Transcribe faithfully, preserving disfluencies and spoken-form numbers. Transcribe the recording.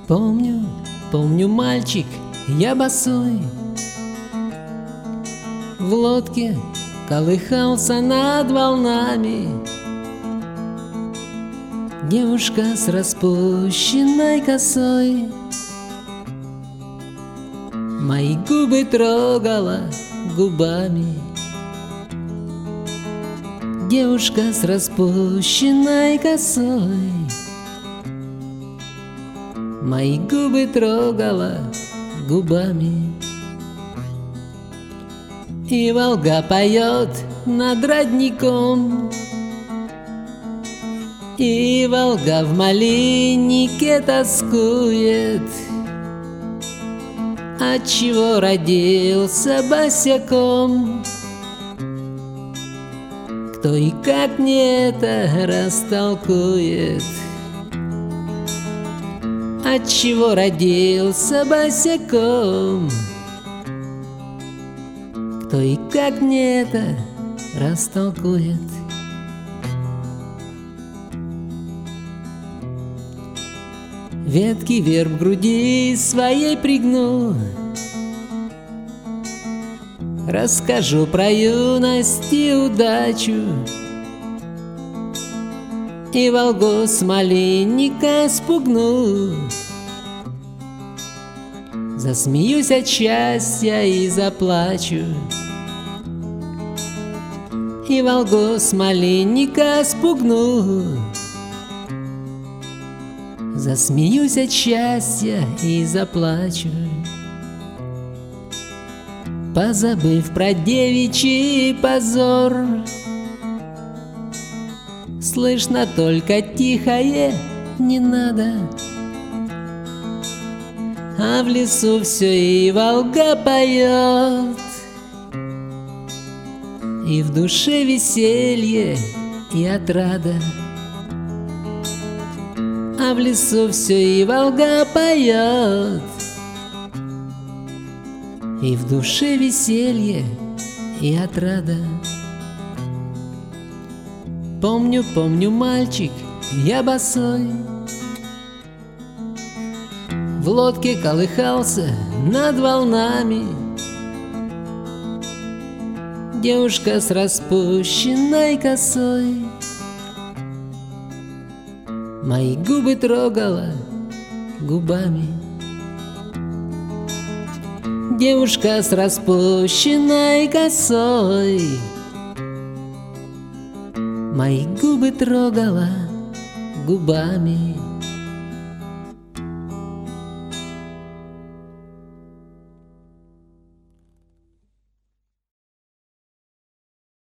Помню, помню, мальчик, я босой, в лодке колыхался над волнами. Девушка с распущенной косой мои губы трогала губами. Девушка с распущенной косой мои губы трогала губами. И Волга поет над родником, и Волга в малиннике тоскует. Отчего родился босяком? Кто и как мне это растолкует? Отчего родился босяком? Кто и как мне это растолкует? Ветки верб груди своей пригну, расскажу про юность и удачу, и Волгу с малинника спугну. Засмеюсь от счастья и заплачу, и Волгу с малинника спугну. Засмеюсь от счастья и заплачу, позабыв про девичий позор. Слышно только тихое «не надо», а в лесу все и Волга поет, и в душе веселье и отрада. А в лесу все и Волга поет, и в душе веселье и отрада. Помню, помню, мальчик, я босой, в лодке колыхался над волнами. Девушка с распущенной косой мои губы трогала губами. Девушка с распущенной косой мои губы трогала губами.